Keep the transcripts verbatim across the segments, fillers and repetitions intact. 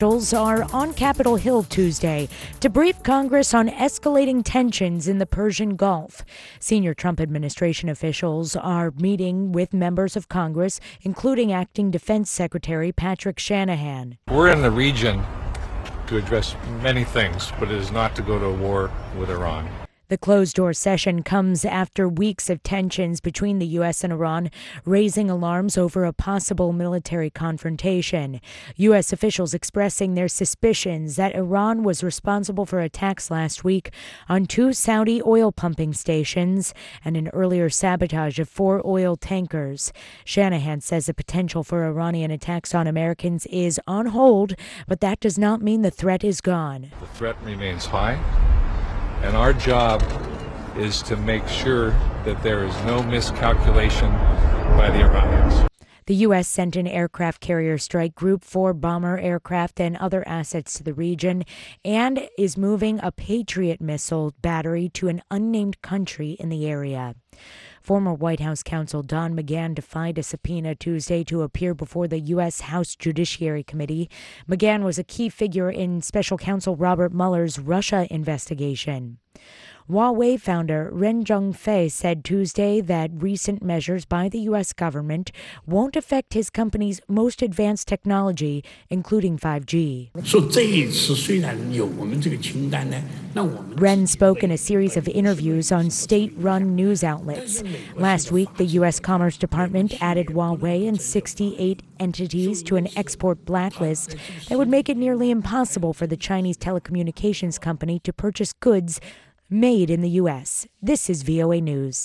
officials are on Capitol Hill Tuesday to brief Congress on escalating tensions in the Persian Gulf. Senior Trump administration officials are meeting with members of Congress, including Acting Defense Secretary Patrick Shanahan. We're in the region to address many things, but it is not to go to war with Iran. The closed-door session comes after weeks of tensions between the U S and Iran, raising alarms over a possible military confrontation. U S officials expressing their suspicions that Iran was responsible for attacks last week on two Saudi oil pumping stations and an earlier sabotage of four oil tankers. Shanahan says the potential for Iranian attacks on Americans is on hold, but that does not mean the threat is gone. The threat remains high. And our job is to make sure that there is no miscalculation by the Iranians. The U S sent an aircraft carrier strike group, four bomber aircraft, and other assets to the region, and is moving a Patriot missile battery to an unnamed country in the area. Former White House counsel Don McGahn defied a subpoena Tuesday to appear before the U S House Judiciary Committee. McGahn was a key figure in special counsel Robert Mueller's Russia investigation. Huawei founder Ren Zhengfei said Tuesday that recent measures by the U S government won't affect his company's most advanced technology, including five G. Ren spoke in a series of interviews on state-run news outlets. Last week, the U S Commerce Department added Huawei and sixty-eight entities to an export blacklist that would make it nearly impossible for the Chinese telecommunications company to purchase goods made in the U S. This is V O A News.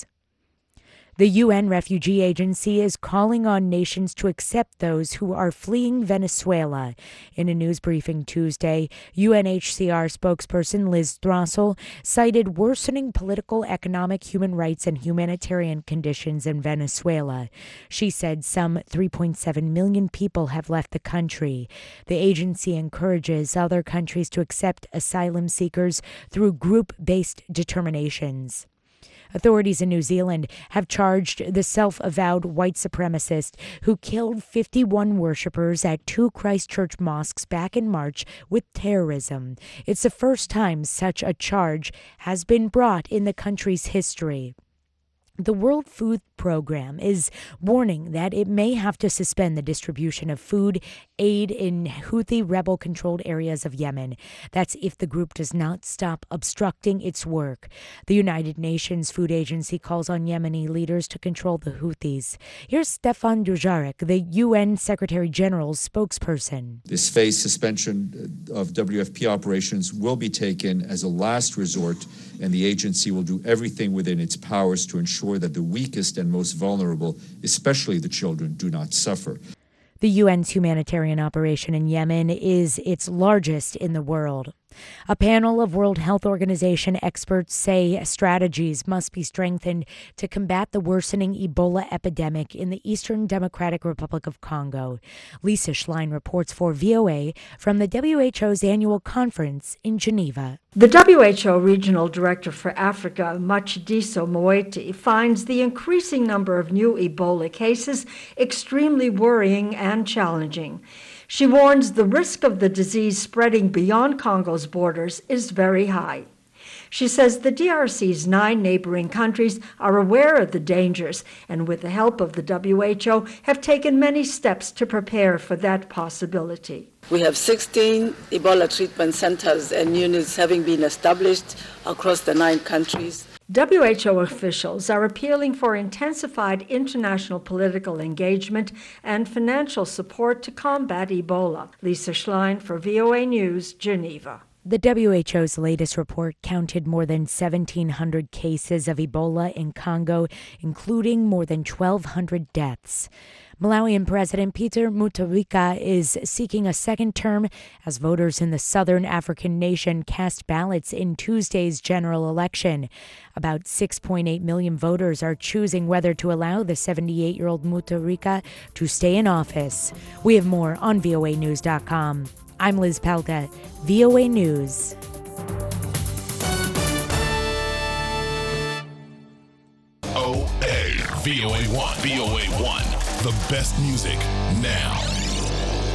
The U N Refugee Agency is calling on nations to accept those who are fleeing Venezuela. In a news briefing Tuesday, U N H C R spokesperson Liz Throssell cited worsening political, economic, human rights, and humanitarian conditions in Venezuela. She said some three point seven million people have left the country. The agency encourages other countries to accept asylum seekers through group-based determinations. Authorities in New Zealand have charged the self-avowed white supremacist who killed fifty-one worshippers at two Christchurch mosques back in March with terrorism. It's the first time such a charge has been brought in the country's history. The World Food Program is warning that it may have to suspend the distribution of food aid in Houthi rebel-controlled areas of Yemen. That's if the group does not stop obstructing its work. The United Nations Food Agency calls on Yemeni leaders to control the Houthis. Here's Stefan Dujarric, the U N Secretary General's spokesperson. This phased suspension of W F P operations will be taken as a last resort, and the agency will do everything within its powers to ensure that the weakest and most vulnerable, especially the children, do not suffer. The U N's humanitarian operation in Yemen is its largest in the world. A panel of World Health Organization experts say strategies must be strengthened to combat the worsening Ebola epidemic in the Eastern Democratic Republic of Congo. Lisa Schlein reports for V O A from the W H O's annual conference in Geneva. The W H O Regional Director for Africa, Matshidiso Moeti, finds the increasing number of new Ebola cases extremely worrying and challenging. She warns the risk of the disease spreading beyond Congo's borders is very high. She says the D R C's nine neighboring countries are aware of the dangers and, with the help of the W H O, have taken many steps to prepare for that possibility. We have sixteen Ebola treatment centers and units having been established across the nine countries. W H O officials are appealing for intensified international political engagement and financial support to combat Ebola. Lisa Schlein for V O A News, Geneva. The W H O's latest report counted more than seventeen hundred cases of Ebola in Congo, including more than twelve hundred deaths. Malawian President Peter Mutharika is seeking a second term as voters in the southern African nation cast ballots in Tuesday's general election. About six point eight million voters are choosing whether to allow the seventy-eight-year-old Mutharika to stay in office. We have more on V O A news dot com. I'm Liz Pelka, V O A News. O A V O A one. V O A one. The best music now.